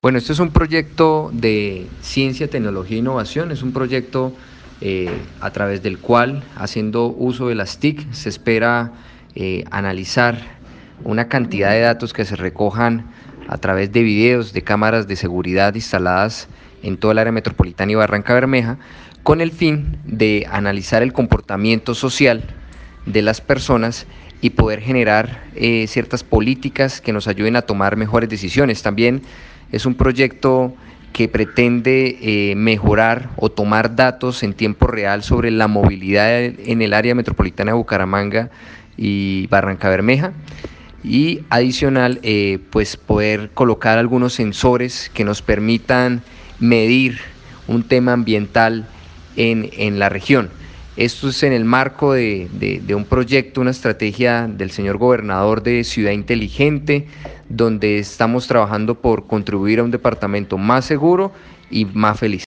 Bueno, este es un proyecto de ciencia, tecnología e innovación, es un proyecto a través del cual, haciendo uso de las TIC, se espera analizar una cantidad de datos que se recojan a través de videos de cámaras de seguridad instaladas en toda el área metropolitana y Barranca Bermeja, con el fin de analizar el comportamiento social de las personas y poder generar ciertas políticas que nos ayuden a tomar mejores decisiones. También es un proyecto que pretende mejorar o tomar datos en tiempo real sobre la movilidad en el área metropolitana de Bucaramanga y Barranca Bermeja, y adicional pues poder colocar algunos sensores que nos permitan medir un tema ambiental en la región. Esto es en el marco de un proyecto, una estrategia del señor gobernador de Ciudad Inteligente, donde estamos trabajando por contribuir a un departamento más seguro y más feliz.